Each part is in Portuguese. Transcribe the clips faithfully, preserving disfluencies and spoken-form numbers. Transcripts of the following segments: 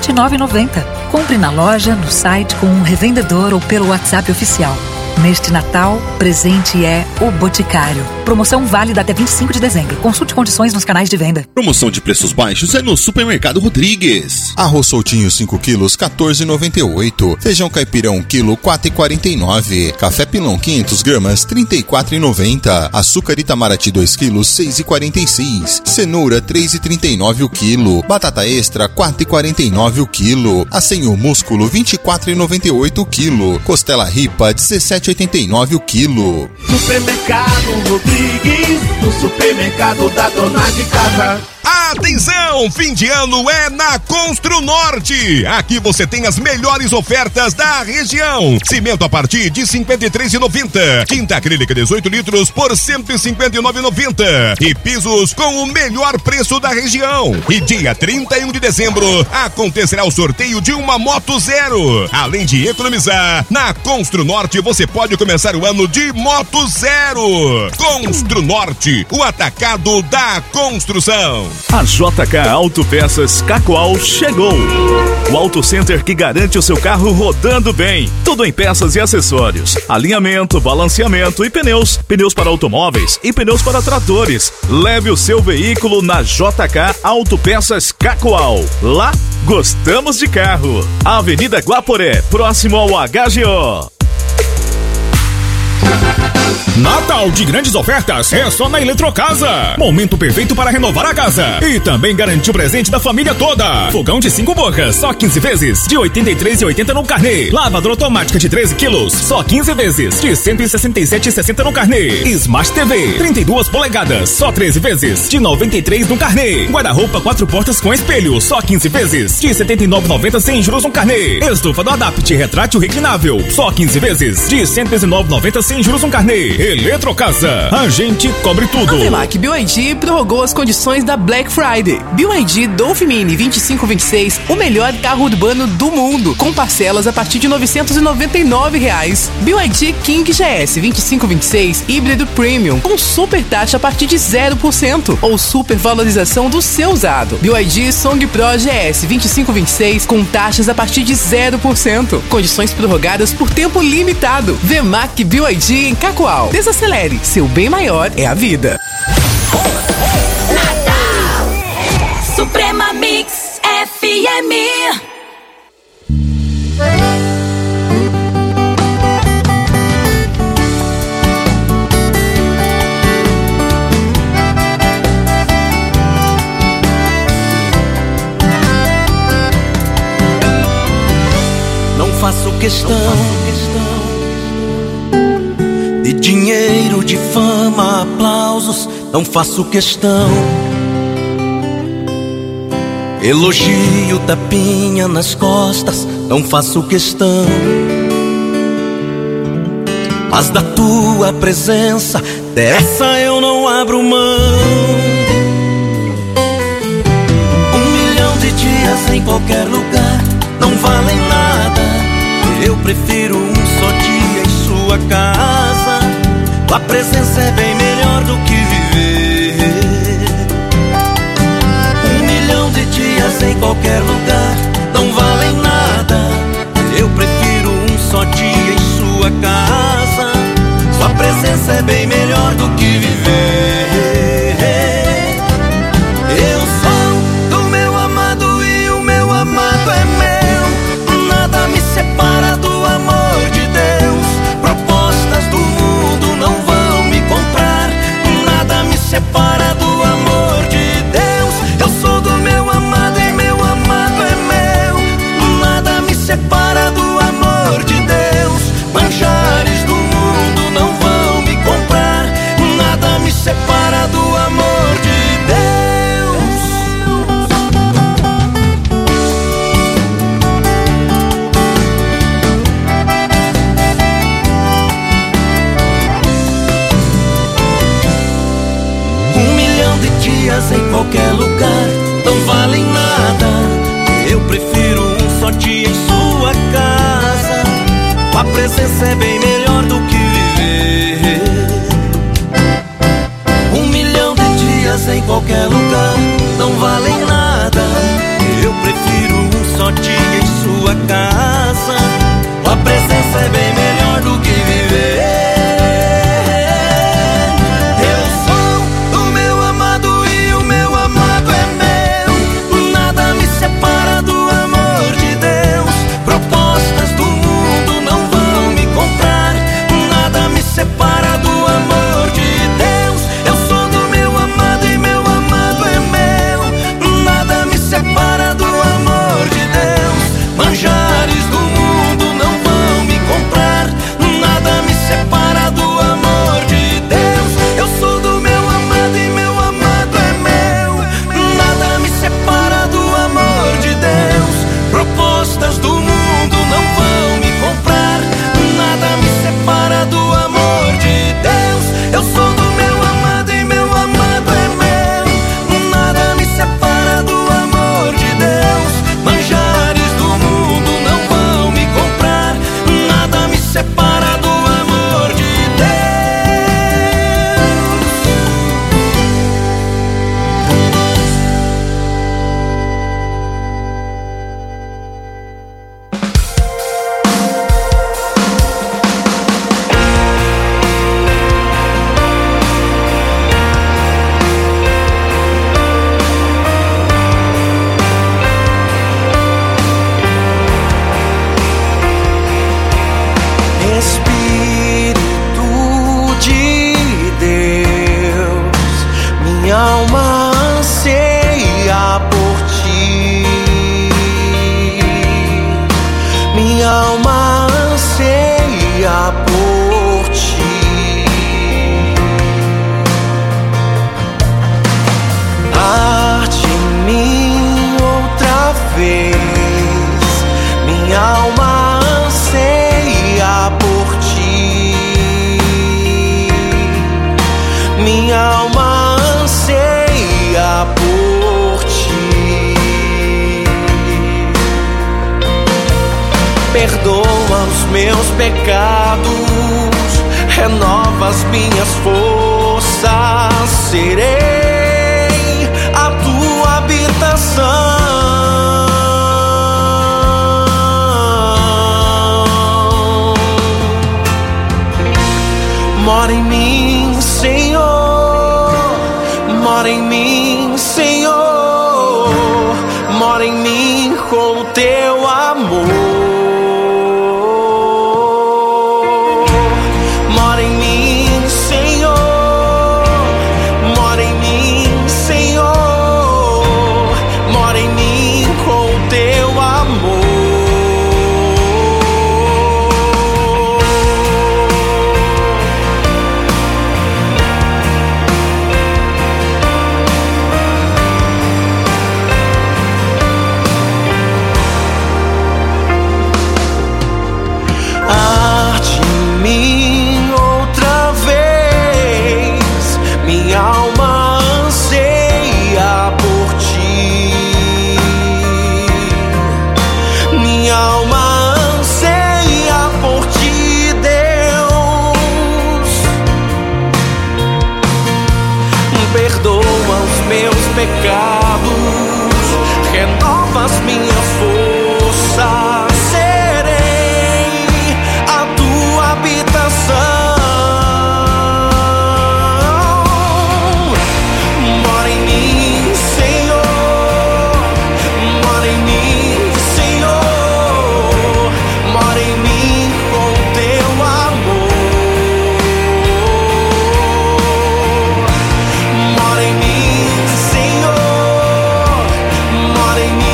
vinte e nove reais e noventa centavos. Compre na loja, no site, com um revendedor ou pelo WhatsApp oficial. Neste Natal, presente é o Boticário. Promoção válida até vinte e cinco de dezembro. Consulte condições nos canais de venda. Promoção de preços baixos é no Supermercado Rodrigues. Arroz soltinho cinco quilos, quatorze reais e noventa e oito centavos. Feijão caipira um quilo, quatro reais e quarenta e nove centavos. Café Pilão quinhentas gramas, trinta e quatro reais e noventa centavos. Açúcar Itamaraty dois quilos, seis reais e quarenta e seis centavos. Cenoura três reais e trinta e nove centavos o quilo. Batata extra quatro reais e quarenta e nove centavos o quilo. Assenho músculo vinte e quatro reais e noventa e oito centavos o quilo. Costela ripa dezessete reais e oitenta e nove centavos o quilo. Supermercado Rodrigues, no supermercado da dona de casa. Atenção, fim de ano é na Constru Norte. Aqui você tem as melhores ofertas da região. Cimento a partir de cinquenta e três reais e noventa centavos. Tinta acrílica dezoito litros por cento e cinquenta e nove reais e noventa centavos. E pisos com o melhor preço da região. E dia trinta e um de dezembro acontecerá o sorteio de uma moto zero. Além de economizar, na Constru Norte você pode começar o ano de moto zero. Constru Norte, o atacado da construção. A J K Autopeças Cacoal chegou. O Auto Center que garante o seu carro rodando bem. Tudo em peças e acessórios. Alinhamento, balanceamento e pneus. Pneus para automóveis e pneus para tratores. Leve o seu veículo na J K Autopeças Cacoal. Lá, gostamos de carro. Avenida Guaporé, próximo ao H G O. Natal de grandes ofertas é só na Eletrocasa. Momento perfeito para renovar a casa e também garantir o presente da família toda. Fogão de cinco bocas, só quinze vezes, de oitenta e três reais e oitenta centavos no carnê. Lavadora automática de treze quilos, só quinze vezes, de cento e sessenta e sete reais e sessenta centavos no carnê. Smart T V, trinta e duas polegadas, só treze vezes, de noventa e três reais no carnê. Guarda-roupa quatro portas com espelho, só quinze vezes, de setenta e nove reais e noventa centavos sem juros no carnê. Estufa do Adapt retrátil reclinável, só quinze vezes, de cento e dezenove reais e noventa centavos sem juros no carnê. Eletrocasa, a gente cobre tudo. A Vemac B Y D prorrogou as condições da Black Friday. B Y D Dolphin Mini vinte e cinco vinte e seis, o melhor carro urbano do mundo, com parcelas a partir de novecentos e noventa e nove reais. B Y D King G S vinte e cinco vinte e seis, híbrido premium, com super taxa a partir de zero por cento ou super valorização do seu usado. B Y D Song Pro G S vinte e cinco vinte e seis, com taxas a partir de zero por cento. Condições prorrogadas por tempo limitado. Vemac B Y D em Cacoal. Desacelere, seu bem maior é a vida. Natal Suprema Mix F M. Não faço questão de dinheiro, de fama, aplausos, não faço questão. Elogio, tapinha nas costas, não faço questão. Mas da tua presença, dessa eu não abro mão. Um milhão de dias em qualquer lugar não valem nada. Eu prefiro um só dia em sua casa. A presença é bem melhor do que viver. Um milhão de dias em qualquer lugar não valem nada. Eu prefiro um só dia em sua casa. Sua presença é bem melhor do que viver. Eu sou do meu amado e o meu amado é meu. Nada me separa do amor de Deus. Propostas do mundo não vão me comprar. Nada me separa do amor de Deus. Eu sou do meu amado e meu amado é meu. Nada me separa do amor de Deus. Manjares do mundo não vão me comprar. Nada me separa do amor de Deus. Um milhão de dias em qualquer lugar não valem nada. Eu prefiro um só dia em sua casa. A presença é bem melhor do que viver. Um milhão de dias em qualquer lugar não valem nada. Eu prefiro um só tua casa. Tua presença é bem melhor do que viver. Eu sou do meu amado e o meu amado é meu. Nada me separa do amor de Deus. Propostas do mundo não vão me comprar. Nada me separa do amor de Deus. Eu sou do meu amado e meu amado é meu. Nada me separa do amor de Deus. Manjares do mundo não vão me comprar. Nada me separa do amor de Deus. Eu sou do meu amado e meu amado é meu. Nada me separa do amor de Deus. Propostas do mundo não vão me comprar. Nada me separa do amor de Deus. Eu sou do meu amado e meu amado é meu. Nada me separa do amor de Deus. Manjares do mundo não vão me comprar. Nada me separa do amor de Espírito de Deus, minha alma anseia por ti. Minha alma anseia por ti. Arde em mim outra vez. Minha alma anseia por ti. Minha alma anseia por ti. Perdoa os meus pecados, renova as minhas forças. Serei a tua habitação. Mora em mim, Senhor. Mora em mim, Senhor. Mora em mim com o teu amor. Mora em mim, Senhor. Mora em mim, Senhor. Mora em mim com o teu amor. Arde em mim outra vez. Minha alma anseia por ti. Minha alma anseia por ti, Deus. Perdoa os meus pecados, renova as minhas forças. Serei a tua habitação. Mora em mim, Senhor. Mora em mim, Senhor. Mora em mim com o teu amor. Mora em mim, Senhor. Mora em mim.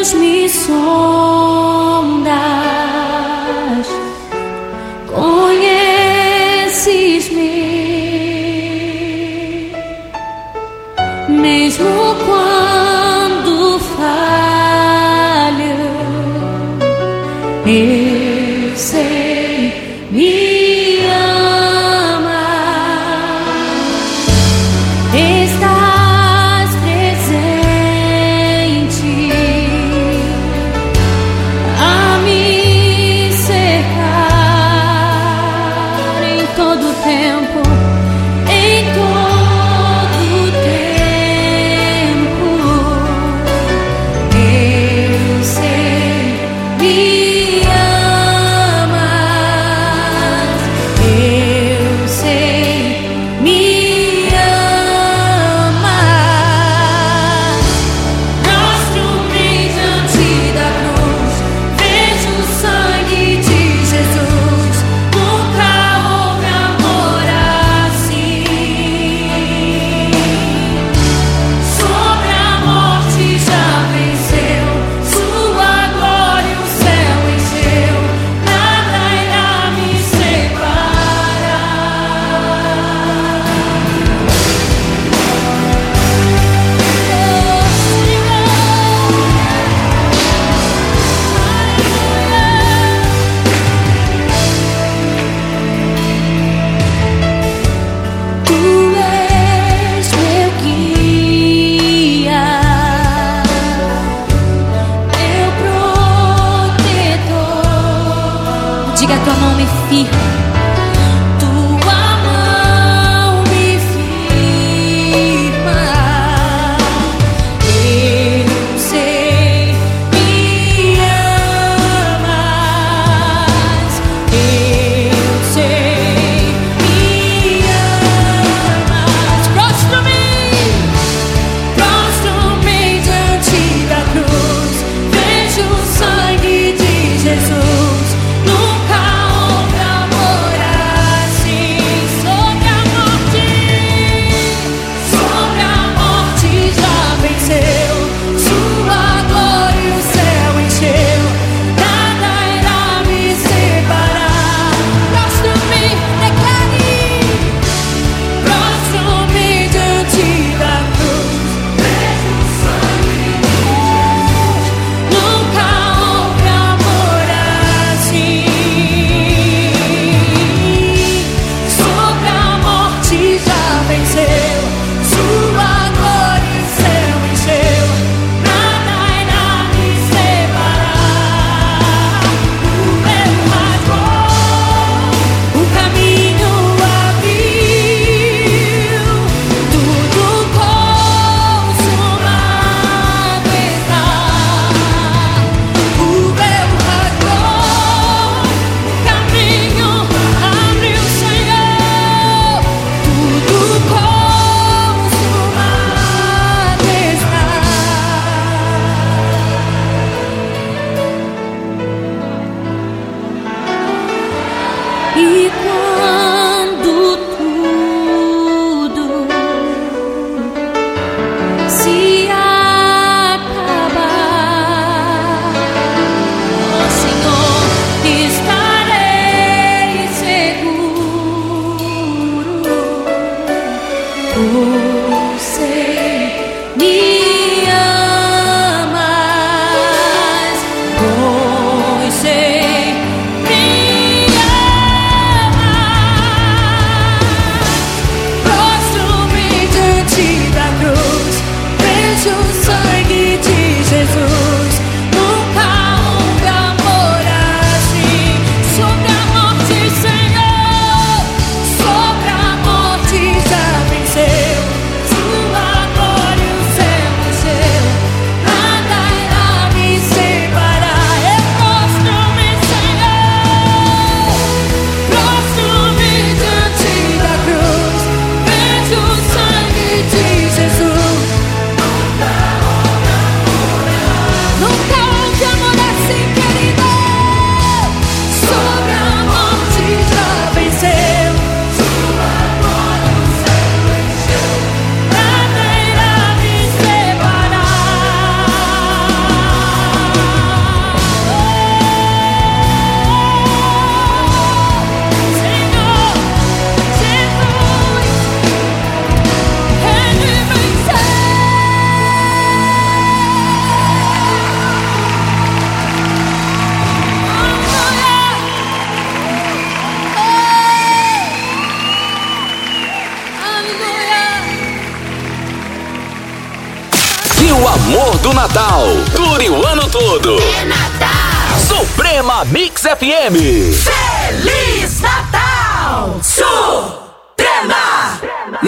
Deus me sondas, conheces-me, mesmo quando falho, eu sei, me ama, estás presente a me cercar em todo tempo, em todo tempo, eu sei, me amas, eu sei, me amas. Prostro-me diante da cruz, vejo o sangue de Jesus, nunca houve amor assim. Sobre a morte já venceu, sua glória o céu encheu, nada irá me Tu és meu guia, meu protetor. Diga a tua mão me firme, tua mão me firma. Eu sei, me amas. Eu sei, me amas. Prostro-me, prostro-me diante da cruz, vejo o sangue de Jesus, nunca houve amor do Natal. Dure o ano todo. É Natal. Suprema Mix F M. Feliz Natal. Suprema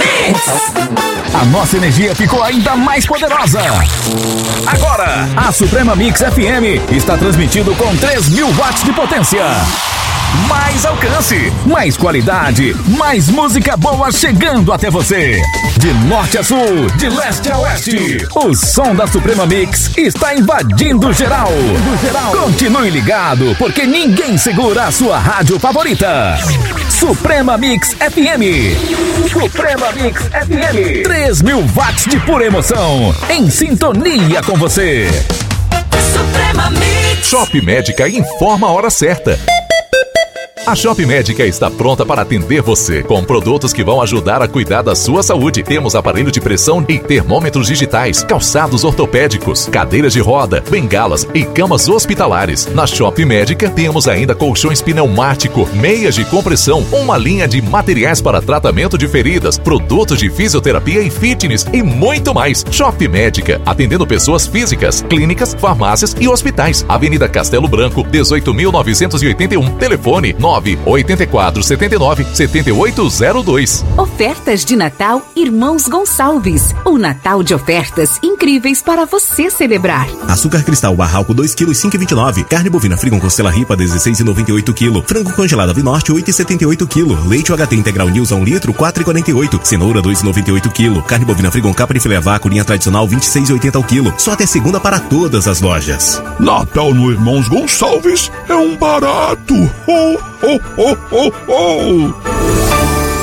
Mix. A nossa energia ficou ainda mais poderosa. Agora, a Suprema Mix F M está transmitindo com três mil watts de potência. Mais alcance, mais qualidade, mais música boa chegando até você. De norte a sul, de leste a oeste, o som da Suprema Mix está invadindo geral. Continue ligado, porque ninguém segura a sua rádio favorita. Suprema Mix F M. Suprema Mix F M. três mil watts de pura emoção, em sintonia com você. Suprema Mix. Shop Médica informa a hora certa. A Shop Médica está pronta para atender você com produtos que vão ajudar a cuidar da sua saúde. Temos aparelho de pressão e termômetros digitais, calçados ortopédicos, cadeiras de roda, bengalas e camas hospitalares. Na Shop Médica temos ainda colchões pneumático, meias de compressão, uma linha de materiais para tratamento de feridas, produtos de fisioterapia e fitness e muito mais. Shop Médica, atendendo pessoas físicas, clínicas, farmácias e hospitais. Avenida Castelo Branco, dezoito mil novecentos e oitenta e um. Telefone nove oito quatro sete nove sete oito zero dois. Ofertas de Natal Irmãos Gonçalves. O Natal de ofertas incríveis para você celebrar. Açúcar cristal Barralco dois quilos cinco e vinte e nove. Carne bovina Frigon Costela Ripa dezesseis e noventa e oito quilo. Frango congelado Avinorte oito e setenta e oito quilo. Leite U H T Integral News a um litro quatro e quarenta e oito. Cenoura dois e noventa e oito quilo. Carne bovina Frigon Capra e filé vácuo linha tradicional vinte e seis e oitenta ao quilo. Só até segunda para todas as lojas. Natal no Irmãos Gonçalves é um barato. Oh, oh, oh, oh, oh.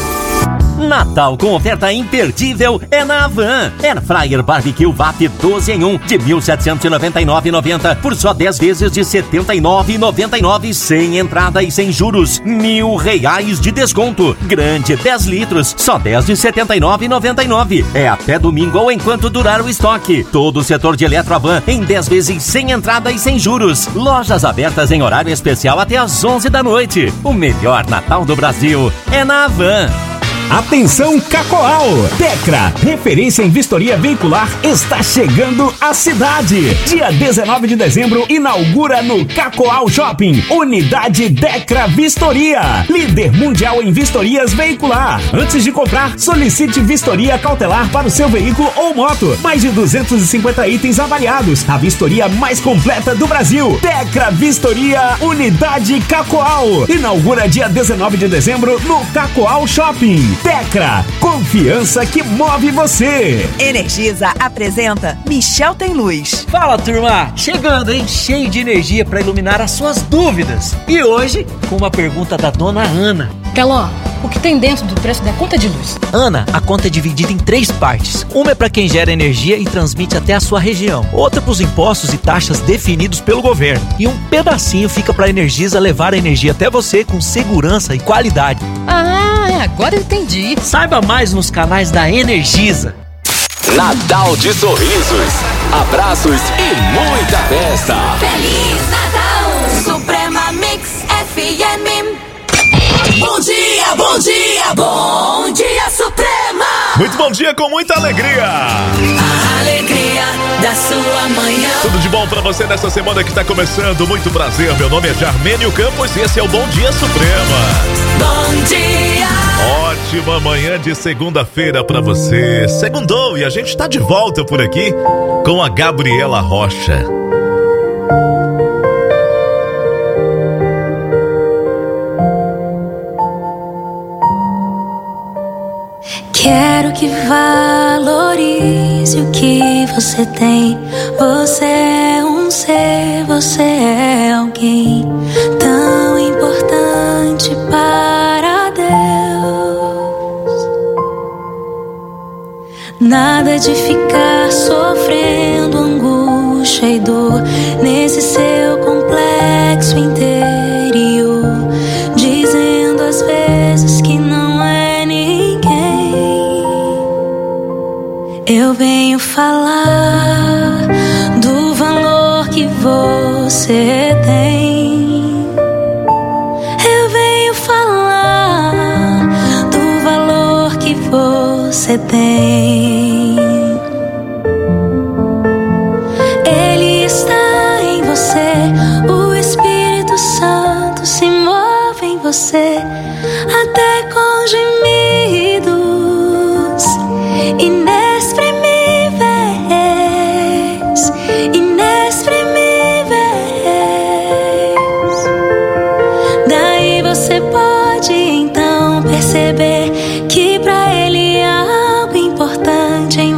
Natal com oferta imperdível é na Havan. Air Fryer Barbecue V A P doze em um de mil setecentos e noventa e nove reais e noventa centavos por só dez vezes de setenta e nove reais e noventa e nove centavos sem entrada e sem juros. Mil reais de desconto. Grande dez litros, só dez de setenta e nove reais e noventa e nove centavos. É até domingo ou enquanto durar o estoque. Todo o setor de Eletroavan em dez vezes sem entrada e sem juros. Lojas abertas em horário especial até às onze da noite. O melhor Natal do Brasil é na Havan. Atenção Cacoal! Tecra, referência em vistoria veicular, está chegando à cidade. Dia dezenove de dezembro, inaugura no Cacoal Shopping, Unidade Tecra Vistoria, líder mundial em vistorias veicular. Antes de comprar, solicite vistoria cautelar para o seu veículo ou moto. Mais de duzentos e cinquenta itens avaliados. A vistoria mais completa do Brasil. Tecra Vistoria, Unidade Cacoal. Inaugura dia dezenove de dezembro no Cacoal Shopping. Tecra, confiança que move você. Energisa apresenta Michel Tem Luz. Fala, turma, chegando, hein? Cheio de energia para iluminar as suas dúvidas. E hoje, com uma pergunta da dona Ana. Teló, o que tem dentro do preço da conta de luz? Ana, a conta é dividida em três partes. Uma é para quem gera energia e transmite até a sua região. Outra para os impostos e taxas definidos pelo governo. E um pedacinho fica para a Energisa levar a energia até você com segurança e qualidade. Ah, agora eu entendi. Saiba mais nos canais da Energisa. Natal de sorrisos, abraços e muita festa. Feliz Natal, Suprema Mix F M. Bom dia, bom dia, bom dia, Suprema. Muito bom dia com muita alegria. A alegria da sua manhã. Tudo de bom pra você nessa semana que tá começando. Muito prazer, meu nome é Jarmênio Campos e esse é o Bom Dia Suprema. Bom dia. Ótima manhã de segunda-feira pra você. Segundou e a gente tá de volta por aqui com a Gabriela Rocha. Quero que valorize o que você tem. Você é um ser, você é alguém tão importante para Deus. Nada de ficar sofrendo angústia e dor nesse seu complexo interior, dizendo às vezes que não é ninguém. Eu venho falar do valor que você tem. Eu venho falar do valor que você tem.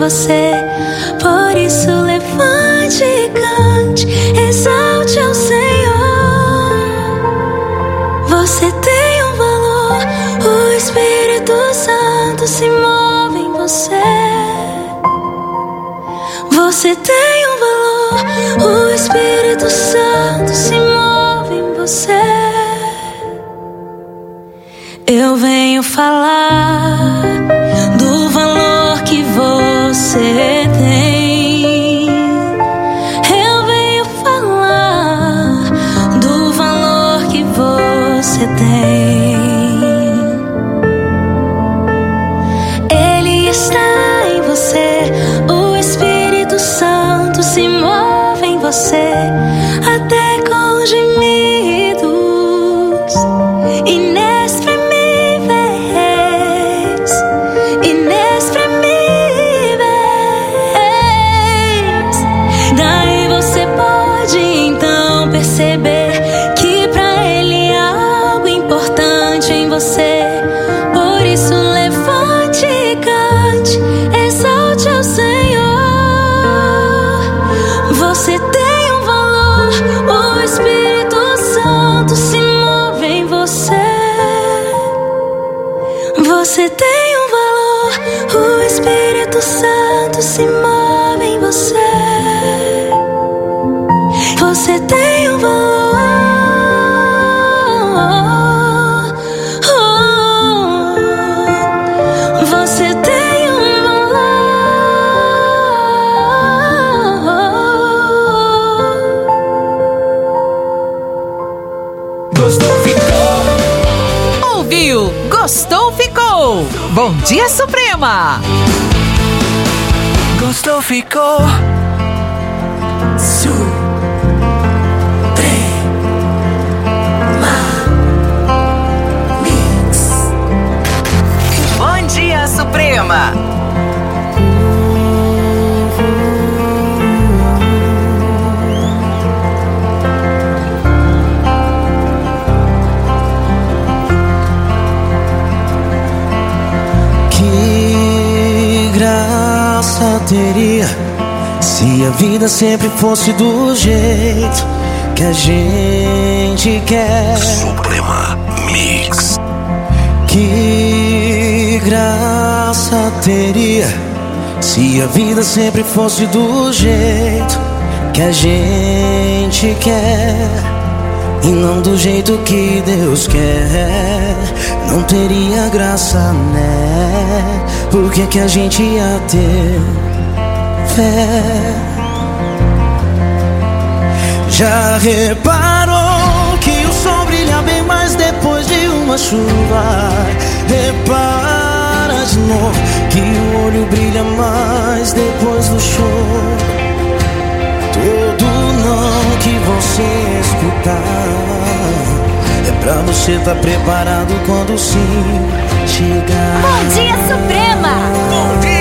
você. Por isso levante e cante, exalte ao Senhor. Você tem um valor, o Espírito Santo se move em você. Você tem um valor, o Espírito Santo se move em você. Eu venho falar do valor que você tem. Eu venho falar do valor que você tem. Ele está em você, o Espírito Santo se move em você, até com gemidos inexprimíveis. Você tem um valor, o Espírito Santo se move em você. Você tem um valor, oh, você tem um valor. Gostou, ficou. Ouviu? Gostou, ficou. Bom Dia Suprema. Gostou, ficou. Suprema. Mix. Bom Dia Suprema. Teria se a vida sempre fosse do jeito que a gente quer. Suprema Mix. Que graça teria se a vida sempre fosse do jeito que a gente quer e não do jeito que Deus quer. Não teria graça, né? Por que que a gente ia ter fé? Já reparou que o sol brilha bem mais depois de uma chuva? Repara de novo que o olho brilha mais depois do show. Todo não que você escutar é pra você tá preparado quando o sim chegar. Bom Dia Suprema. Bom dia.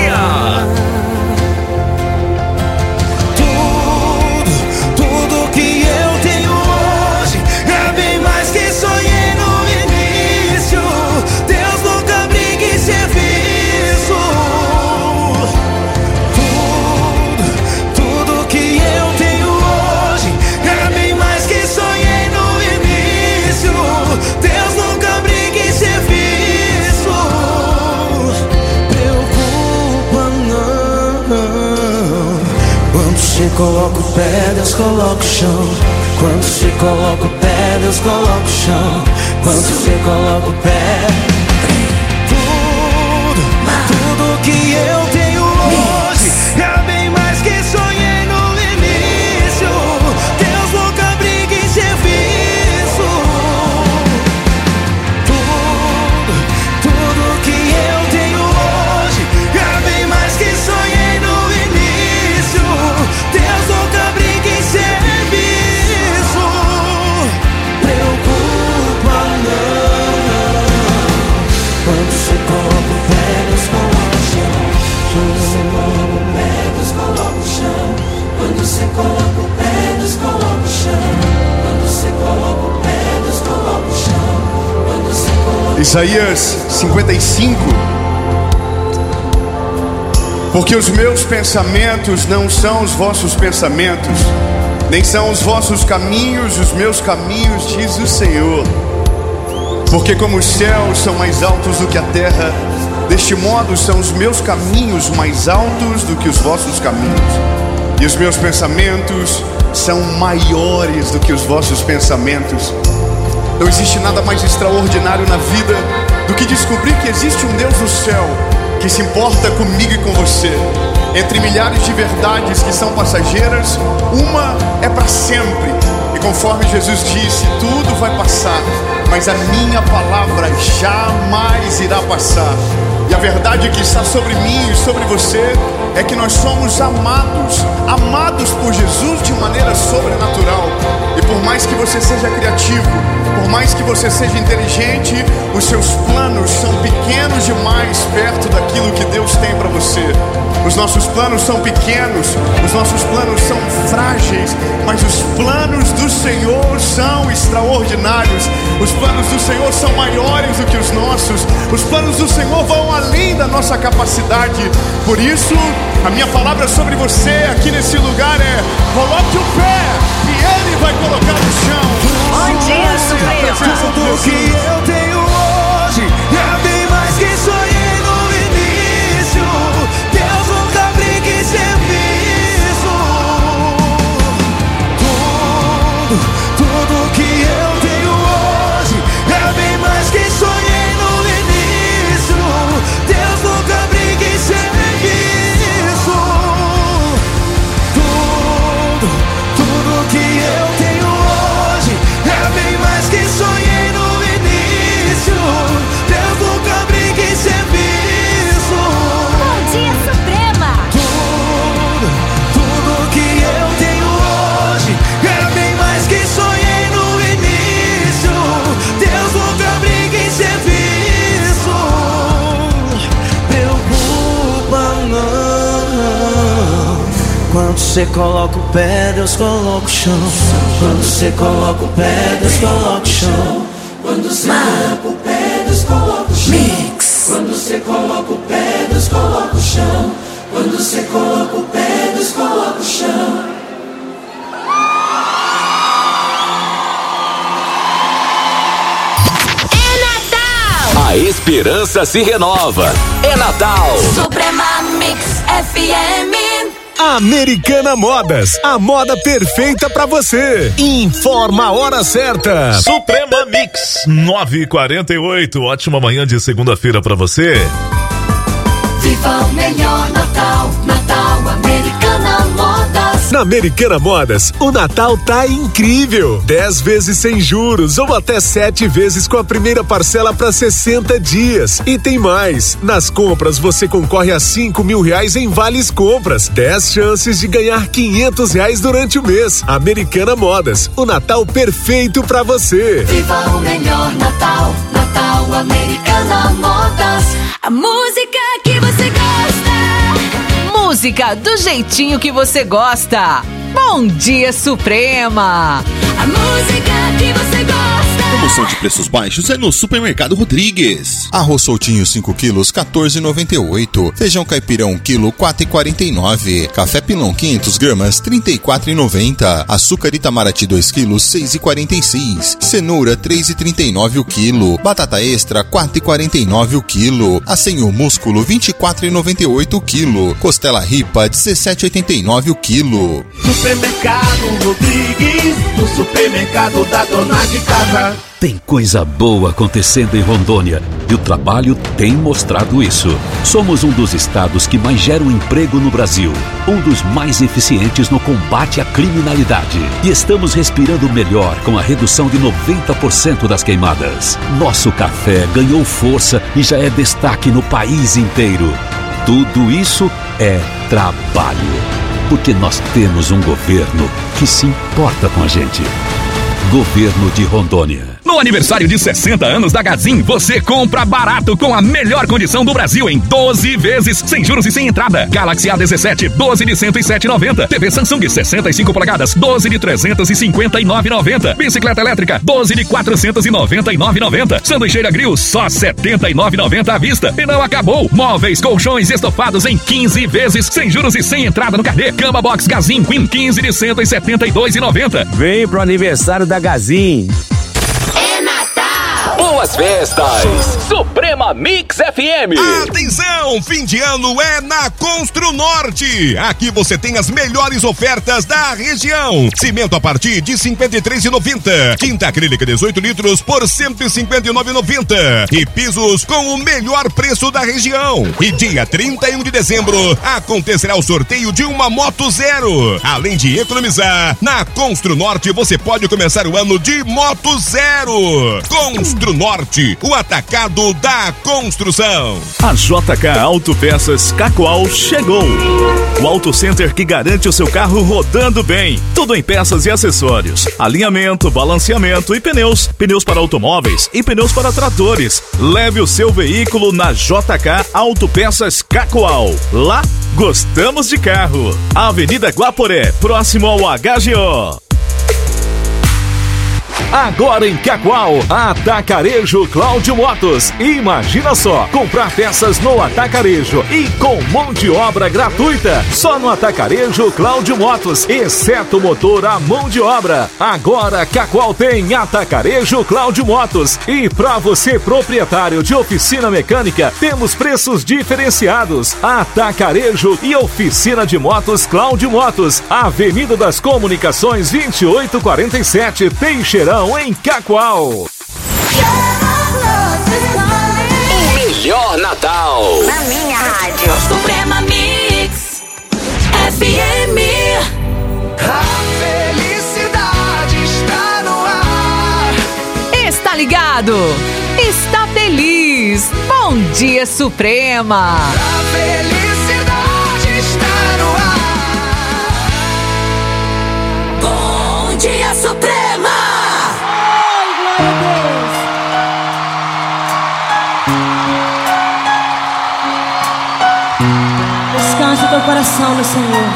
Tudo, tudo que eu tenho hoje é bem mais que sonhei no início. Deus nunca briga em serviço. Tudo, tudo que eu tenho hoje é bem mais que sonhei no início. Deus nunca briga em serviço. Preocupa não. Quando você coloca o pé, Deus coloca o chão. Quando você coloca o pé, Deus coloca o chão. Quando você coloca o pé, tudo, tudo que eu tenho hoje é bem mais que sonhei no início. Deus nunca briga em serviço. Tudo, tudo que eu tenho hoje é bem mais que sonhei no início. Deus nunca briga em serviço. Preocupa não. Quando você coloca o pé, Deus coloca o chão. Quando você coloca o pé, Deus coloca o chão. Quando você coloca o pé, Deus coloca o chão. Quando você coloca o pé, Deus coloca o chão. Quando você coloca... Isaías cinquenta e cinco. Porque os meus pensamentos não são os vossos pensamentos, nem são os vossos caminhos os meus caminhos, diz o Senhor. Porque como os céus são mais altos do que a terra, deste modo são os meus caminhos mais altos do que os vossos caminhos, e os meus pensamentos são maiores do que os vossos pensamentos. Não existe nada mais extraordinário na vida do que descobrir que existe um Deus no céu que se importa comigo e com você. Entre milhares de verdades que são passageiras, uma é para sempre. E conforme Jesus disse, tudo vai passar, mas a minha palavra jamais irá passar. E a verdade que está sobre mim e sobre você é que nós somos amados, amados por Jesus de maneira sobrenatural. E por mais que você seja criativo, por mais que você seja inteligente, os seus planos são pequenos demais perto daquilo que Deus tem para você. Os nossos planos são pequenos, os nossos planos são frágeis, mas os planos do Senhor são extraordinários. Os planos do Senhor são maiores do que os nossos. Os planos do Senhor vão além da nossa capacidade. Por isso, a minha palavra sobre você aqui nesse lugar é: coloque o pé e Ele vai colocar no chão. Bom dia, Suprema. Tudo que eu tenho hoje é bem mais que sonhei no início. Deus nunca brinca em serviço. Tudo, tudo que eu tenho hoje é bem mais que sonhei no início. Deus nunca brinca em serviço. Tudo, tudo que eu tenho hoje é bem mais que sonhei no início. Deus nunca brinca em serviço. Bom dia, Suprema. Tudo, tudo que eu tenho hoje é bem mais que sonhei no início. Deus nunca brinca em serviço. Preocupa não. Quando você coloca o pé, Deus coloca o chão. Quando você coloca o pé, Deus coloca o chão. Quando você coloca o pé, Deus coloca o chão. Mix. Quando você coloca o pé, Deus coloca o chão. Quando você coloca o pé, Deus coloca o chão. A esperança se renova. É Natal. Suprema Mix F M. Americana Modas, a moda perfeita pra você. Informa a hora certa. Suprema Mix nove e quarenta e oito. Ótima manhã de segunda-feira pra você. Viva o melhor Natal, Natal Americana Modas. Na Americana Modas, o Natal tá incrível. dez vezes sem juros ou até sete vezes com a primeira parcela para sessenta dias. E tem mais. Nas compras você concorre a cinco mil reais em vales compras. dez chances de ganhar quinhentos reais durante o mês. Americana Modas, o Natal perfeito para você. Viva o melhor Natal, Natal Americana Modas. A música que você gosta. Música do jeitinho que você gosta. Bom dia, Suprema. A música que você gosta. Promoção de preços baixos é no Supermercado Rodrigues. Arroz soltinho cinco quilos, quatorze e noventa e oito. Feijão caipira um quilo, quatro e quarenta e nove. Café Pilão quinhentas gramas, trinta e quatro e noventa. Açúcar Itamaraty dois quilos, seis e quarenta e seis. Cenoura três e trinta e nove o quilo. Batata extra quatro e quarenta e nove o quilo. Assenho músculo vinte e quatro e noventa e oito o quilo. Costela ripa dezessete e oitenta e nove o quilo. Supermercado Rodrigues, o supermercado da dona de casa. Tem coisa boa acontecendo em Rondônia e o trabalho tem mostrado isso. Somos um dos estados que mais geram emprego no Brasil, um dos mais eficientes no combate à criminalidade. E estamos respirando melhor com a redução de noventa por cento das queimadas. Nosso café ganhou força e já é destaque no país inteiro. Tudo isso é trabalho, porque nós temos um governo que se importa com a gente. Governo de Rondônia. No aniversário de sessenta anos da Gazin, você compra barato com a melhor condição do Brasil em doze vezes, sem juros e sem entrada. Galaxy A dezessete, doze de cento e sete reais e noventa centavos. T V Samsung sessenta e cinco polegadas, doze de trezentos e cinquenta e nove reais e noventa centavos. Bicicleta elétrica, doze de quatrocentos e noventa e nove reais e noventa centavos. Sanduicheira Grill, só setenta e nove reais e noventa centavos à vista. E não acabou. Móveis, colchões estofados em quinze vezes, sem juros e sem entrada no carnê. Cama Box Gazin Queen, quinze de cento e setenta e dois reais e noventa centavos. Vem pro aniversário da Gazin. Boas festas! Suprema Mix F M. Atenção, fim de ano é na Constru Norte. Aqui você tem as melhores ofertas da região. Cimento a partir de cinquenta e três reais e noventa centavos. Tinta acrílica dezoito litros por cento e cinquenta e nove reais e noventa centavos. E pisos com o melhor preço da região. E dia trinta e um de dezembro acontecerá o sorteio de uma Moto Zero. Além de economizar, na Constru Norte você pode começar o ano de Moto Zero. Constru Norte, o atacado da construção. A J K Autopeças Cacoal chegou. O Auto Center que garante o seu carro rodando bem. Tudo em peças e acessórios. Alinhamento, balanceamento e pneus. Pneus para automóveis e pneus para tratores. Leve o seu veículo na J K Autopeças Cacoal. Lá, gostamos de carro. Avenida Guaporé, próximo ao H G O. Agora em Cacoal, Atacarejo Cláudio Motos. Imagina só, comprar peças no Atacarejo e com mão de obra gratuita. Só no Atacarejo Cláudio Motos, exceto motor a mão de obra. Agora Cacoal tem Atacarejo Cláudio Motos. E para você proprietário de oficina mecânica, temos preços diferenciados. Atacarejo e oficina de motos Cláudio Motos. Avenida das Comunicações vinte e oito quarenta e sete, Teixeirão, em Cacoal. O melhor Natal na minha rádio. Suprema Mix F M. A felicidade está no ar. Está ligado? Está feliz? Bom dia, Suprema. A felicidade está no ar. Bom dia, Suprema. Descanse teu coração no Senhor.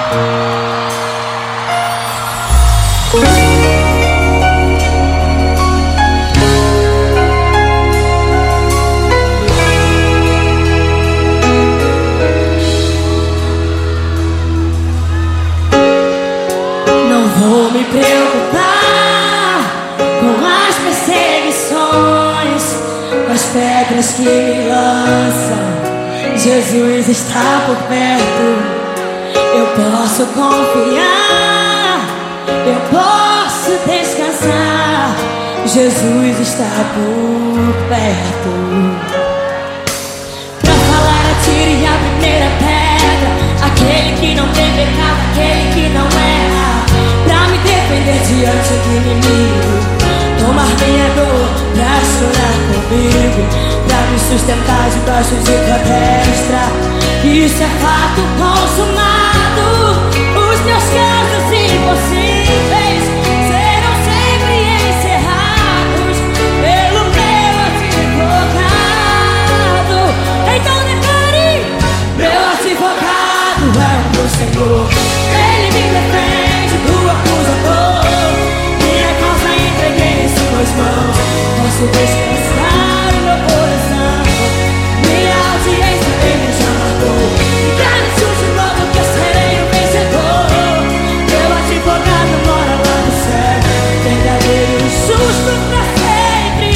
Não vou me preocupar com as perseguições, com as pedras que me lançam. Jesus está por perto. Eu posso confiar, eu posso descansar. Jesus está por perto. Pra falar, atire a primeira pedra. Aquele que não tem pecado, aquele que não erra. Pra me defender diante do inimigo. Tomar minha dor pra chorar comigo. Pra me sustentar debaixo de tua destra. Isso é fato consumado. Os meus casos impossíveis serão sempre encerrados pelo meu advogado. Então declare: meu advogado é o Senhor. Ele me defende do acusador. Minha causa entreguei em suas mãos. Posso descansar o meu coração. Minha audiência ele já marcou. E garantiu de novo que eu serei o vencedor. Meu advogado mora lá no céu. Verdadeiro e justo pra sempre.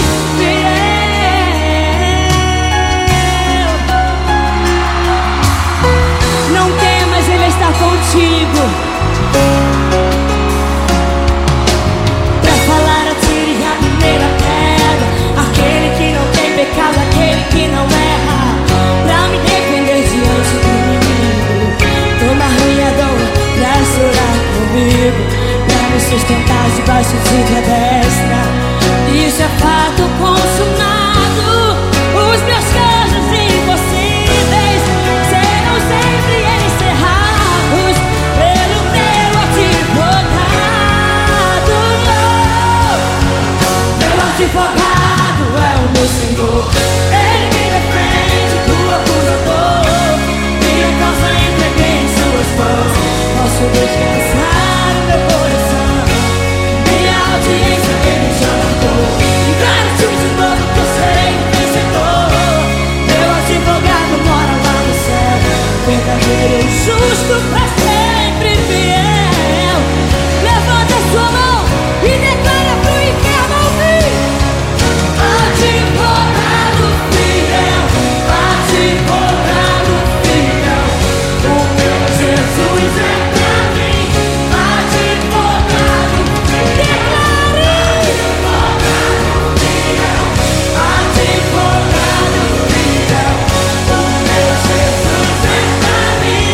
Fiel. Não temas, ele está contigo. Aquele que não erra, pra me defender diante do inimigo. Tomar minha dor pra chorar comigo. Pra me sustentar debaixo de tua destra. Isso é fato consumado. Os meus casos impossíveis serão sempre encerrados pelo meu advogado. Meu advogado é o meu Senhor. Ele me defende do acusador. Minha causa entreguei em suas mãos. Posso descansar o meu coração. Minha audiência ele já marcou. E garantiu de novo que eu serei o vencedor. Meu advogado mora lá no céu. Verdadeiro e justo pra sempre fiel. Levanta sua mão e declara pro inferno ouvir. Advogado fiel, advogado fiel, o meu Jesus é pra mim. Advogado fiel, declare. Advogado fiel, advogado fiel, o meu Jesus é pra mim.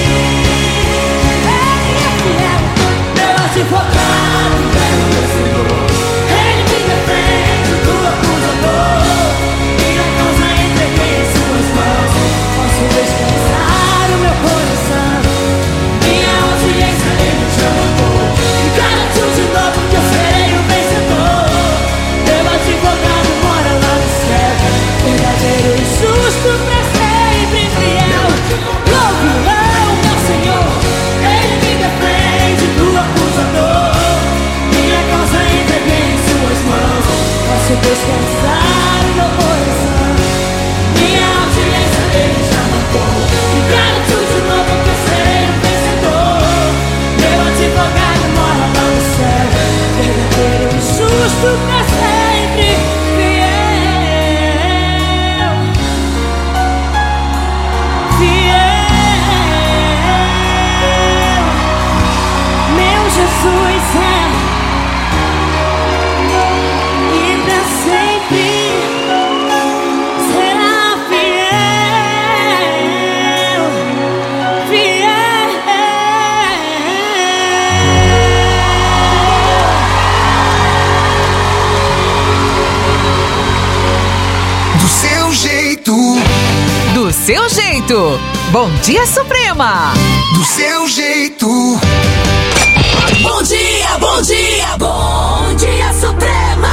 Ele é fiel, meu advogado é o meu Senhor. Ele me defende do acusador. Minha causa entreguei em suas mãos. Posso descansar o meu coração. Minha audiência ele já marcou. E garantiu de novo que eu serei o vencedor. Meu advogado mora lá no céu. Verdadeiro e justo pra sempre fiel. Louve o meu Senhor. Ele me defende do acusador. Minha causa entreguei em suas mãos. Posso descansar o meu coração. Minha audiência ele já marcou. E garantiu de novo que eu serei o vencedor. Meu advogado mora lá no céu. Verdadeiro e justo pra sempre fiel. Fiel. Meu Jesus é. E pra sempre será fiel, fiel. Do seu jeito, Do seu jeito. Bom dia, Suprema. do seu jeito. Bom dia, bom dia, bom dia, Suprema.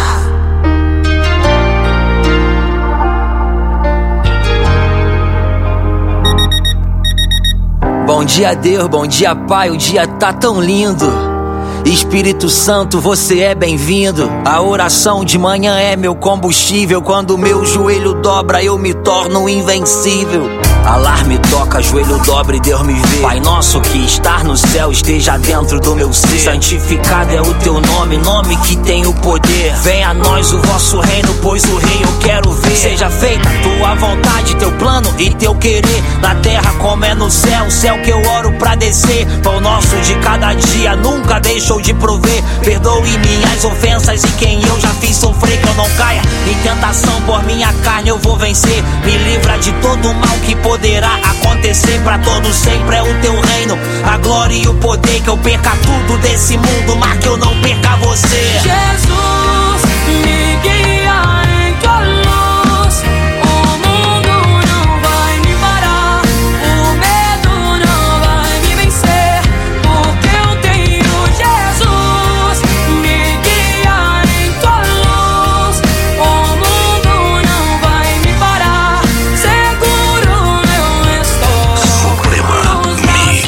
Bom dia, Deus, bom dia, Pai, o dia tá tão lindo. Espírito Santo, você é bem-vindo. A oração de manhã é meu combustível. Quando meu joelho dobra, eu me torno invencível. Alarme toca, joelho dobra e Deus me vê. Pai nosso que estás no céu, esteja dentro do meu ser. Santificado é o teu nome, nome que tem o poder. Venha a nós o vosso reino, pois o rei eu quero ver. Seja feita tua vontade, teu plano e teu querer. Na terra como é no céu, céu que eu oro pra descer. Pão nosso de cada dia, nunca deixou de prover. Perdoe minhas ofensas e quem eu já fiz sofrer. Que eu não caia em tentação, por minha carne eu vou vencer. Me livra de todo o mal que poderá acontecer. Pra todo sempre é o teu reino, a glória e o poder. Que eu perca tudo desse mundo, mas que eu não perca você. Jesus, me guia em tua luz. O mundo não vai me parar. O medo não vai me vencer. Porque eu tenho Jesus. Me guia em tua luz. O mundo não vai me parar. Seguro eu estou. Suprema Mix.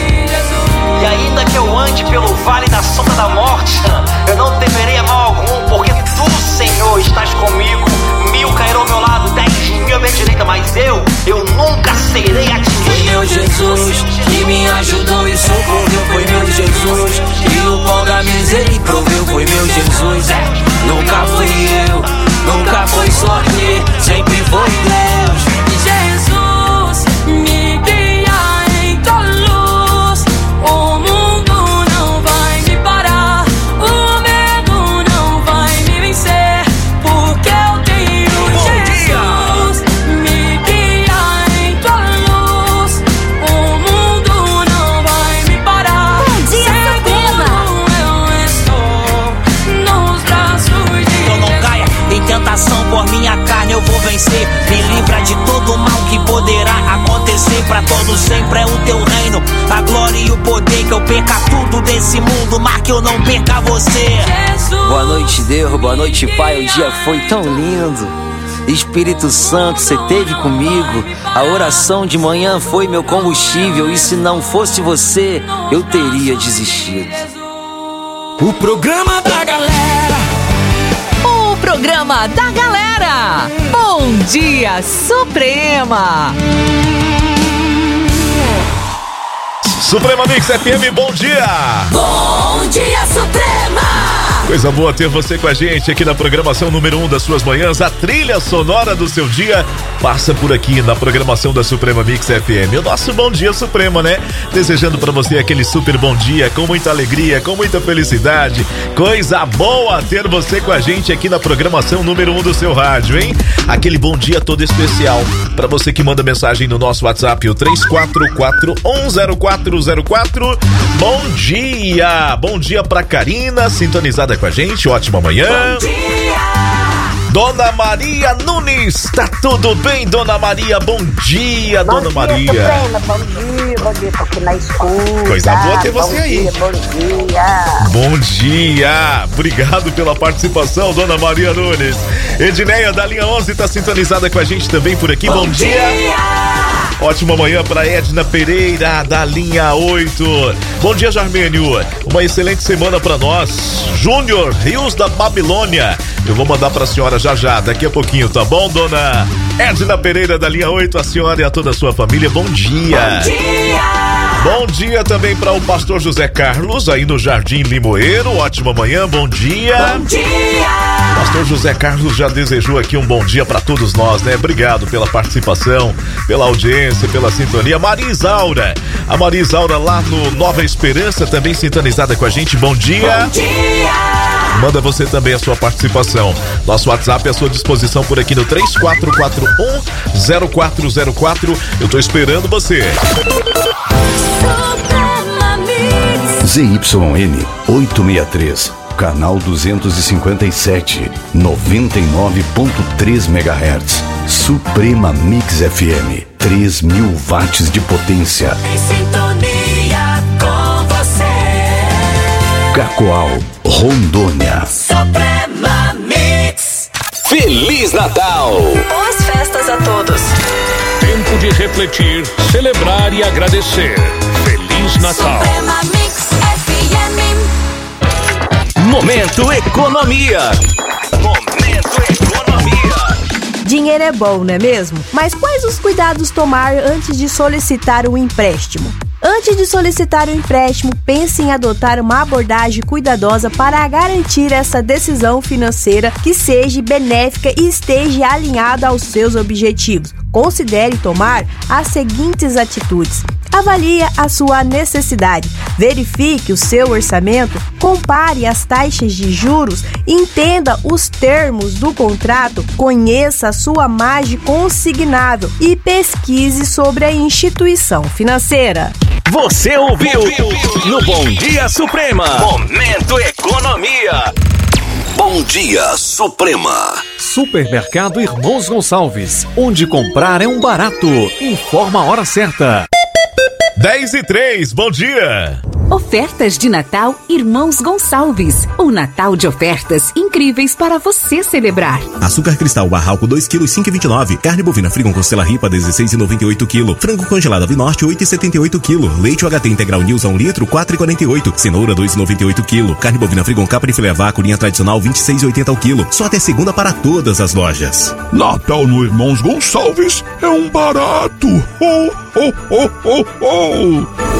E ainda que eu ande pelo vale da sombra da morte, eu não temerei mal algum, porque tu, Senhor, estás comigo. Mil cairão ao meu lado, dez mil à minha direita, mas eu, eu nunca serei atingido. Foi meu Jesus que me ajudou e socorreu. Foi meu Jesus que o pão da miséria proveu. Foi meu Jesus, é, nunca fui eu, nunca foi sorte, sempre foi Deus. Jesus, me guia em tua luz. O mundo não vai me parar. O medo não vai me vencer. Porque eu tenho Jesus. Me guia em tua luz. O mundo não vai me parar. Bom dia, Suprema. Eu estou nos braços de Eu não caia em tentação, por minha carne eu vou vencer. Me livra de todo o mal que poderá acontecer. Pra todo sempre é o teu reino, a glória e o poder. Que eu perca tudo desse mundo, mas que eu não perca você. Jesus. Boa noite, Deus, boa noite, Pai. O dia foi tão lindo. Espírito Santo, você esteve comigo. A oração de manhã foi meu combustível. E se não fosse você, eu teria desistido. O programa da galera. O programa da galera. Bom Dia Suprema. Suprema Mix F M, bom dia! Bom dia, Suprema! Coisa boa ter você com a gente aqui na programação número um das suas manhãs. A trilha sonora do seu dia passa por aqui na programação da Suprema Mix F M. O nosso Bom Dia Suprema, né? Desejando pra você aquele super bom dia, com muita alegria, com muita felicidade. Coisa boa ter você com a gente aqui na programação número um do seu rádio, hein? Aquele bom dia todo especial pra você que manda mensagem no nosso WhatsApp, o três quatro quatro um zero quatro zero quatro. Bom dia! Bom dia pra Karina, sintonizada com a gente, ótima manhã. Bom dia! Dona Maria Nunes, tá tudo bem, Dona Maria? Bom dia, bom Dona dia, Maria. Suprema, bom dia, bom dia, tô aqui na escuta. Coisa boa ter você bom aí. Dia, bom dia. Bom dia, obrigado pela participação, Dona Maria Nunes. Edneia da linha onze tá sintonizada com a gente também por aqui, bom, bom dia. dia. Ótima manhã para Edna Pereira, da linha oito. Bom dia, Jarmênio. Uma excelente semana para nós. Júnior Rios da Babilônia. Eu vou mandar para a senhora já já, daqui a pouquinho, tá bom, dona Edna Pereira, da linha oito? A senhora e a toda a sua família, bom dia. Bom dia. Bom dia também para o pastor José Carlos, aí no Jardim Limoeiro. Ótima manhã, bom dia. Bom dia. Pastor José Carlos já desejou aqui um bom dia para todos nós, né? Obrigado pela participação, pela audiência, pela sintonia. Maria Isaura, a Maria Isaura lá no Nova Esperança, também sintonizada com a gente. Bom dia. Bom dia. Manda você também a sua participação. Nosso WhatsApp é à sua disposição por aqui no três quatro quatro um zero quatro zero quatro. Eu tô esperando você. Z Y N oitocentos e sessenta e três, canal duzentos e cinquenta e sete, noventa e nove ponto três megahertz. Suprema Mix F M, três mil watts de potência. Em sintonia com você. Cacoal, Rondônia. Suprema Mix. Feliz Natal! Boas festas a todos. Tempo de refletir, celebrar e agradecer. Feliz Natal. Suprema Mix F M. Momento Economia. Momento Economia. Dinheiro é bom, não é mesmo? Mas quais os cuidados tomar antes de solicitar um empréstimo? Antes de solicitar um empréstimo, pense em adotar uma abordagem cuidadosa para garantir essa decisão financeira que seja benéfica e esteja alinhada aos seus objetivos. Considere tomar as seguintes atitudes. Avalie a sua necessidade, verifique o seu orçamento, compare as taxas de juros, entenda os termos do contrato, conheça a sua margem consignável e pesquise sobre a instituição financeira. Você ouviu, ouviu no Bom Dia Suprema. Momento Economia. Bom Dia Suprema. Supermercado Irmãos Gonçalves, onde comprar é um barato. Informa a hora certa. dez e três, bom dia! Ofertas de Natal Irmãos Gonçalves. O Natal de ofertas incríveis para você celebrar. Açúcar cristal Barralco dois quilos cinco e vinte e nove. Carne bovina Frigon Costela Ripa dezesseis e noventa e oito quilo. Frango congelado Avinorte oito e setenta e oito quilo. Leite U H T Integral News um litro quatro e quarenta e oito. Cenoura dois e noventa e oito quilo. Carne bovina Frigon Capra e filé vácuo linha tradicional vinte e seis e oitenta o quilo. Só até segunda para todas as lojas. Natal no Irmãos Gonçalves é um barato. Oh, oh, oh, oh, oh.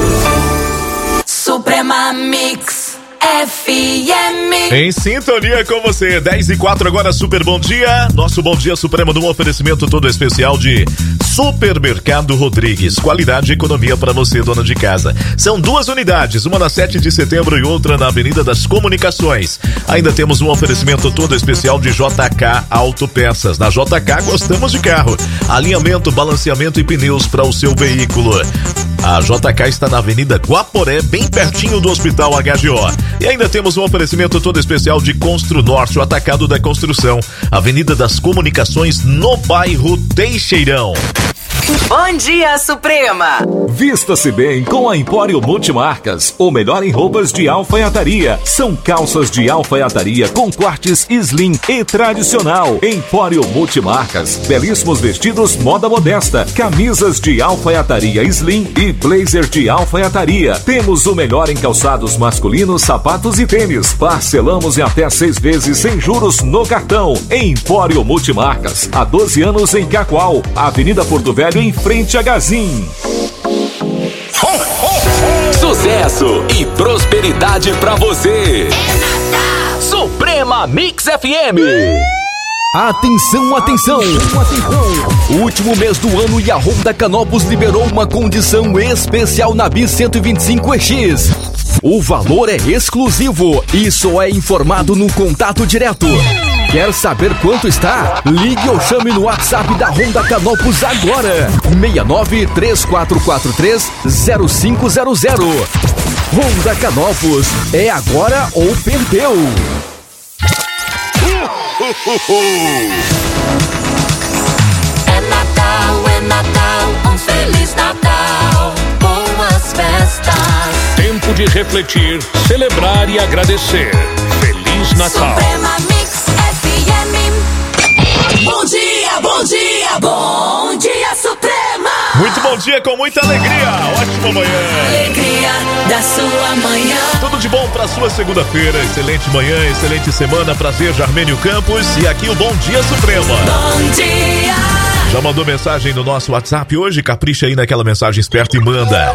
Suprema Mix F M. Em sintonia com você, dez e quatro agora, super bom dia. Nosso Bom Dia Supremo de um oferecimento todo especial de Supermercado Rodrigues. Qualidade e economia para você, dona de casa. São duas unidades, uma na sete de setembro e outra na Avenida das Comunicações. Ainda temos um oferecimento todo especial de J K Autopeças. Na J K gostamos de carro. Alinhamento, balanceamento e pneus para o seu veículo. A J K está na Avenida Guaporé, bem pertinho do Hospital H G O. E ainda temos um oferecimento todo especial de Constru Norte, o atacado da construção. Avenida das Comunicações, no bairro Teixeirão. Bom Dia Suprema. Vista-se bem com a Empório Multimarcas, o melhor em roupas de alfaiataria. São calças de alfaiataria com cortes slim e tradicional. Empório Multimarcas, belíssimos vestidos moda modesta, camisas de alfaiataria slim e blazer de alfaiataria. Temos o melhor em calçados masculinos, sapatos e tênis. Parcelamos em até seis vezes sem juros no cartão. Empório Multimarcas, há doze anos em Cacoal, Avenida Porto Velho, em frente a Gazin. Sucesso e prosperidade pra você. Suprema Mix F M. Atenção, atenção! O último mês do ano e a Honda Canopus liberou uma condição especial na Bis cento e vinte e cinco E X. O valor é exclusivo e só é informado no contato direto. Quer saber quanto está? Ligue ou chame no WhatsApp da Honda Canopus agora. seis nove três quatro quatro três zero cinco zero zero. Honda Canopus, é agora ou perdeu? É Natal, é Natal, um Feliz Natal, boas festas. Tempo de refletir, celebrar e agradecer. Feliz Natal. Suprema Mix F M. Bom dia, bom dia, bom dia, Suprema. Muito bom dia, com muita alegria. Ótima manhã. Alegria da sua manhã. Tudo de bom para sua segunda-feira. Excelente manhã, excelente semana. Prazer, Jarmênio Campos. E aqui o Bom Dia Suprema. Bom dia. Já mandou mensagem no nosso WhatsApp hoje? Capricha aí naquela mensagem esperta e manda.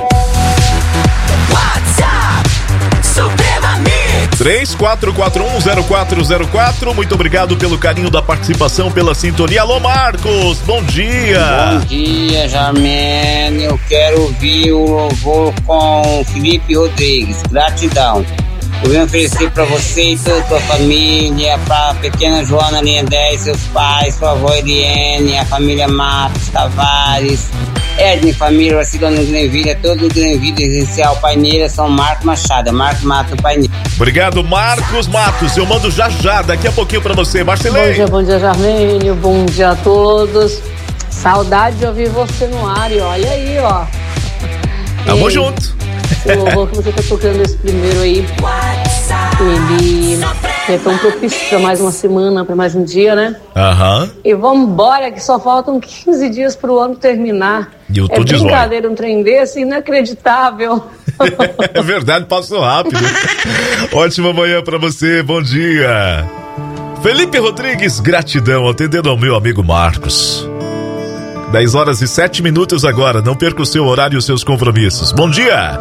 WhatsApp Suprema Mix. três quatro quatro um zero quatro zero quatro. Muito obrigado pelo carinho da participação, pela sintonia. Alô, Marcos, bom dia. Bom dia, Jarmênio. Eu quero ouvir o louvor com Felipe Rodrigues. Gratidão. Eu venho oferecer para você e toda a sua família, para a pequena Joana Linha dez, seus pais, sua avó Eliane, a família Matos Tavares, Edne, família, Vacilano Grenville, todo o Grenville Residencial Paineira, São Marco Machado, Marco Mato Paineira. Obrigado, Marcos Matos. Eu mando já já, daqui a pouquinho para você, Marcelei. Bom dia, bom dia, Jarmênio. Bom dia a todos. Saudade de ouvir você no ar e olha aí, ó. Tamo junto. O louvor que você tá tocando esse primeiro aí, ele é tão propício pra mais uma semana, pra mais um dia, né? Aham. Uhum. E vambora, que só faltam quinze dias pro ano terminar. E eu tô é brincadeira um trem desse, inacreditável. É verdade, passou rápido. Ótima manhã pra você, bom dia. Felipe Rodrigues, gratidão, atendendo ao meu amigo Marcos. dez horas e sete minutos agora, não perca o seu horário e os seus compromissos. Bom dia!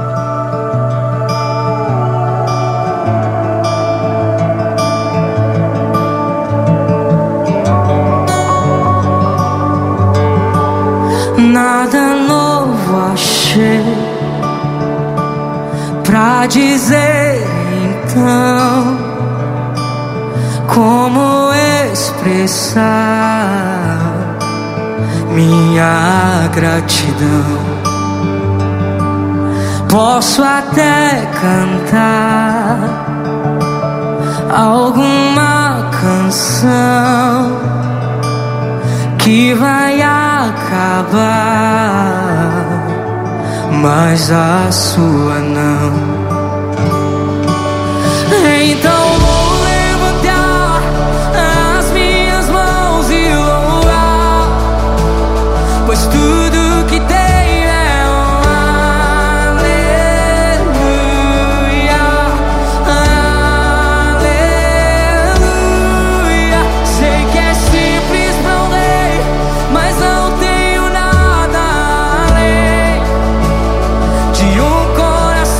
Nada novo achei pra dizer então, como expressar minha gratidão. Posso até cantar alguma canção que vai acabar, mas a sua não. Então vou levantar as minhas mãos e louvar, pois tudo que tem é um aleluia, aleluia. Sei que é simples pra um rei, mas não tenho nada além de um coração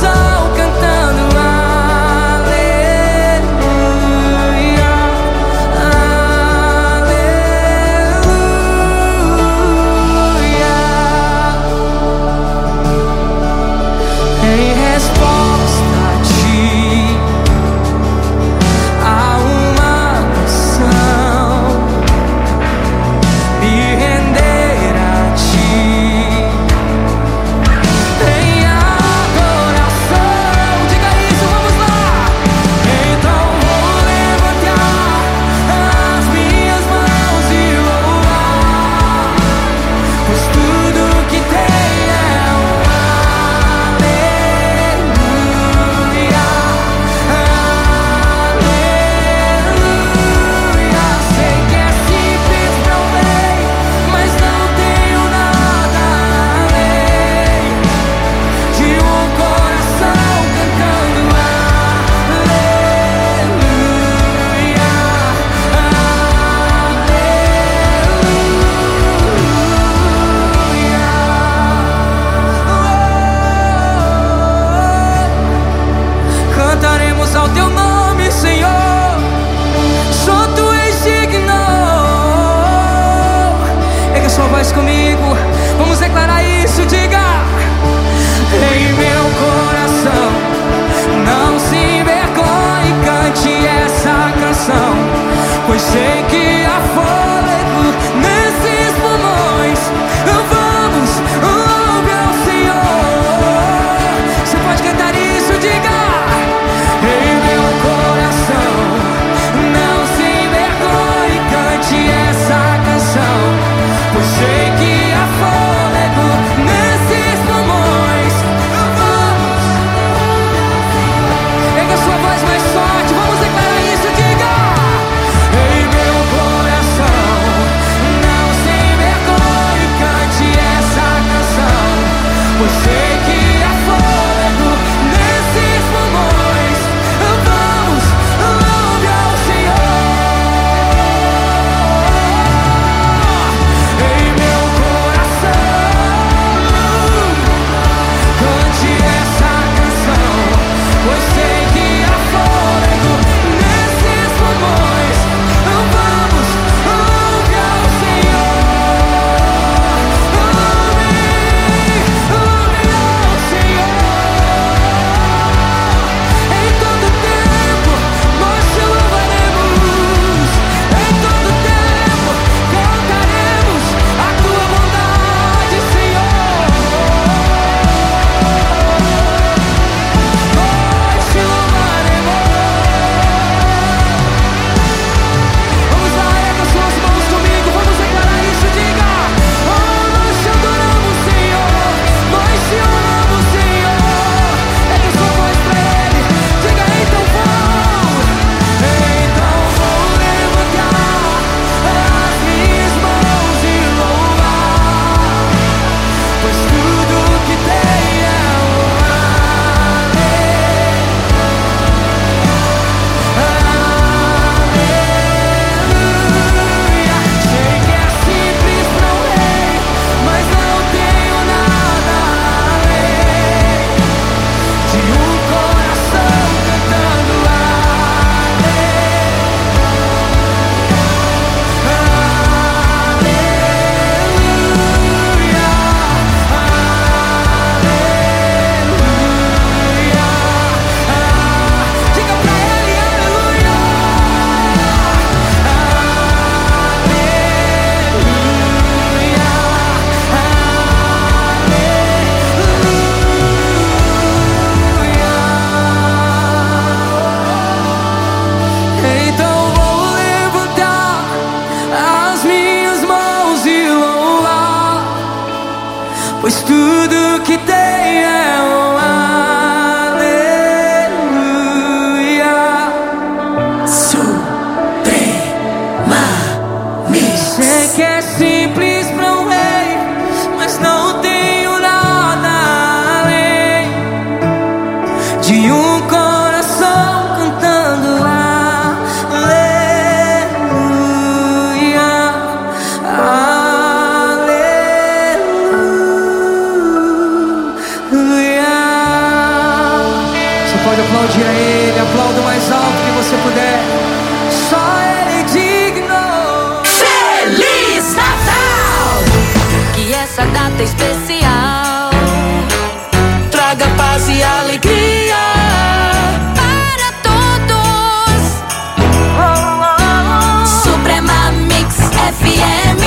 que tem é um aleluia. Suprema Mix. Sei que é simples pra um rei, mas não tenho nada além de um coração cantando aleluia, aleluia. Você pode aplaudir a Ele, aplauda o mais alto que você puder. Só Ele é digno. Feliz Natal! Que essa data especial traga paz e alegria para todos. Suprema Mix F M.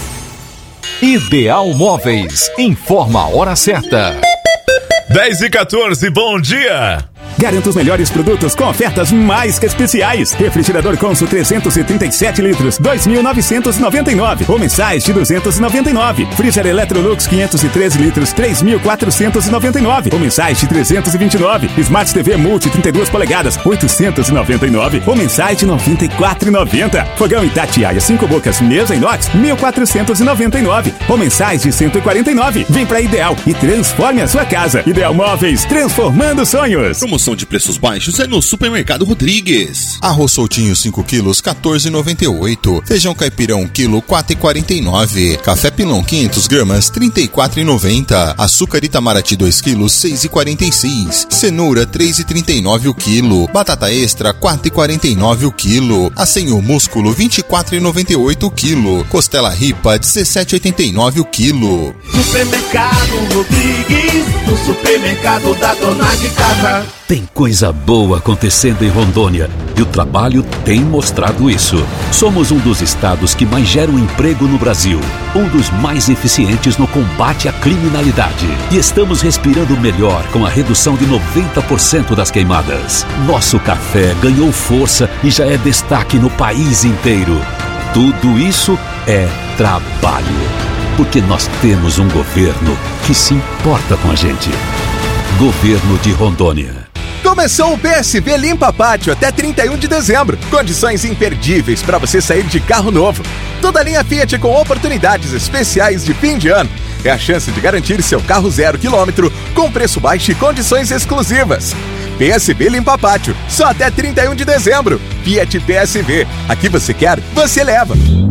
Ideal Móveis informa a hora certa. dez e quatorze, bom dia! Garanta os melhores produtos com ofertas mais que especiais. Refrigerador Consul trezentos e trinta e sete litros, dois mil novecentos e noventa e nove ou mensais de duzentos e noventa e nove. Freezer Electrolux quinhentos e treze litros, três mil quatrocentos e noventa e nove ou mensais de trezentos e vinte e nove. Smart T V Multi trinta e duas polegadas, oitocentos e noventa e nove ou mensais de noventa e quatro reais e noventa centavos. Fogão Itatiaia cinco bocas, mesa inox, mil quatrocentos e noventa e nove ou mensais de cento e quarenta e nove. Vem pra Ideal e transforme a sua casa. Ideal Móveis, transformando sonhos. Promoção de preços baixos é no Supermercado Rodrigues. Arroz soltinho cinco quilos, quatorze reais e noventa e oito centavos. Feijão caipira um quilo, quatro reais e quarenta e nove centavos. Café Pilão quinhentas gramas, trinta e quatro reais e noventa centavos. Açúcar Itamaraty dois quilos, seis reais e quarenta e seis centavos. Cenoura três reais e trinta e nove centavos o quilo. Batata extra quatro reais e quarenta e nove centavos o quilo. Assenho músculo vinte e quatro reais e noventa e oito centavos o quilo. Costela ripa dezessete reais e oitenta e nove centavos o quilo. Supermercado Rodrigues, o supermercado da dona de casa. Tem coisa boa acontecendo em Rondônia e o trabalho tem mostrado isso. Somos um dos estados que mais geram emprego no Brasil, um dos mais eficientes no combate à criminalidade. E estamos respirando melhor com a redução de noventa por cento das queimadas. Nosso café ganhou força e já é destaque no país inteiro. Tudo isso é trabalho, porque nós temos um governo que se importa com a gente. Governo de Rondônia. Começou o P S B Limpa Pátio até trinta e um de dezembro. Condições imperdíveis para você sair de carro novo. Toda a linha Fiat com oportunidades especiais de fim de ano. É a chance de garantir seu carro zero quilômetro com preço baixo e condições exclusivas. P S B Limpa Pátio, só até trinta e um de dezembro. Fiat P S B. Aqui você quer, você leva.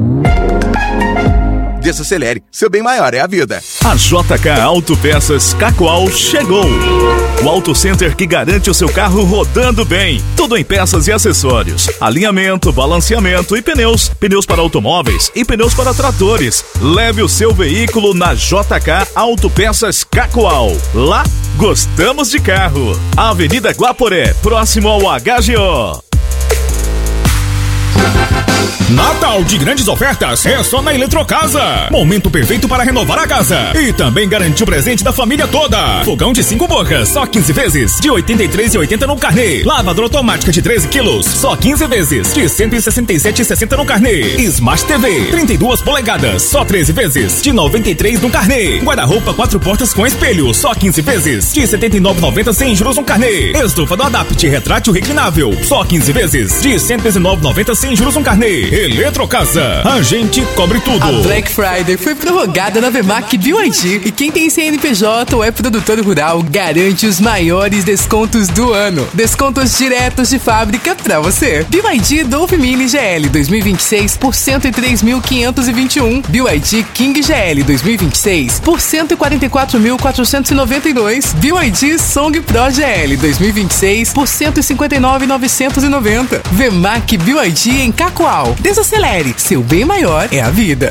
Desacelere, seu bem maior é a vida. A J K Autopeças Cacoal chegou. O Auto Center que garante o seu carro rodando bem. Tudo em peças e acessórios. Alinhamento, balanceamento e pneus. Pneus para automóveis e pneus para tratores. Leve o seu veículo na J K Autopeças Cacoal. Lá, gostamos de carro. Avenida Guaporé, próximo ao H G O. Natal de grandes ofertas é só na Eletrocasa. Momento perfeito para renovar a casa e também garantir o presente da família toda. Fogão de cinco bocas, só quinze vezes, de oitenta e três reais e oitenta centavos no carnê. Lavadora automática de treze quilos, só quinze vezes, de cento e sessenta e sete reais e sessenta centavos no carnê. Smart T V, trinta e duas polegadas, só treze vezes, de noventa e três reais no carnê. Guarda-roupa quatro portas com espelho, só quinze vezes, de setenta e nove reais e noventa centavos sem juros no carnê. Estufa do Adapt retrátil reclinável, só quinze vezes, de cento e dezenove reais e noventa centavos sem juros no carnê. Eletrocasa, a gente cobre tudo. A Black Friday foi prorrogada na Vemac B Y D e quem tem C N P J ou é produtor rural garante os maiores descontos do ano. Descontos diretos de fábrica pra você. B Y D Dolphin Mini G L dois mil e vinte e seis por cento e três mil quinhentos e vinte e um. B Y D King G L dois mil e vinte e seis por cento e quarenta e quatro mil quatrocentos e noventa e dois. B Y D Song Pro G L dois mil e vinte e seis por cento e cinquenta e nove mil novecentos e noventa. Vemac B Y D em Cacoal. Desacelere, seu bem maior é a vida.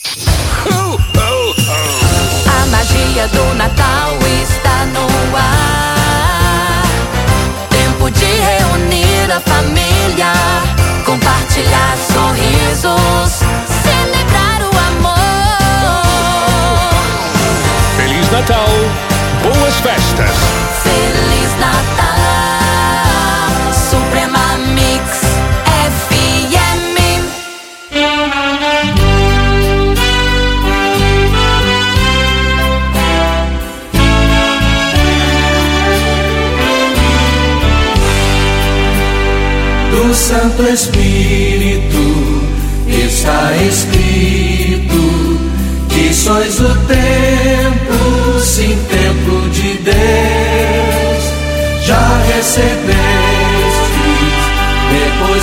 A magia do Natal está no ar. Tempo de reunir a família, compartilhar sorrisos, celebrar o amor. Feliz Natal, boas festas. Feliz Natal, Suprema Mix F M. do Santo Espírito está escrito que sois o templo, sim, templo de Deus. Já recebeu